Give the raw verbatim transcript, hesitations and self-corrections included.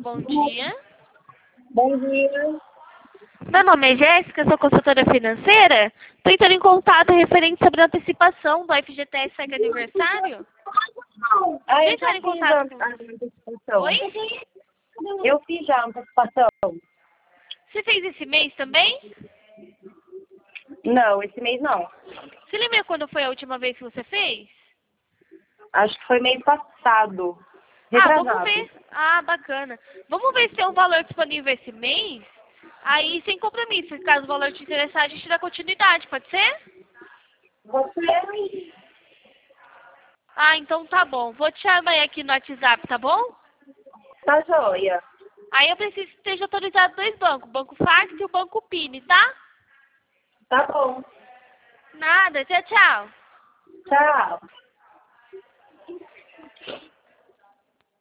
bom dia. Bom dia. Meu nome é Jéssica, sou consultora financeira. Estou entrando em contato referente sobre a antecipação do F G T S Segue Aniversário. Ah, eu Deixa eu já entrar em fiz a, contato com a você. antecipação. Oi? Eu fiz já a antecipação. Você fez esse mês também? Não, esse mês não. Você lembra quando foi a última vez que você fez? Acho que foi mês passado. Ah, Retrasado. vamos ver. Ah, bacana. Vamos ver se tem um valor disponível esse mês. Aí, sem compromisso. Caso o valor te interessar, a gente dá continuidade, pode ser? Você? Ah, então tá bom. Vou te chamar aqui no WhatsApp, tá bom? Tá joia. Aí eu preciso que esteja autorizado dois bancos, o Banco Fax e o Banco Pini, tá? Tá bom. Nada, tchau, tchau. Tchau.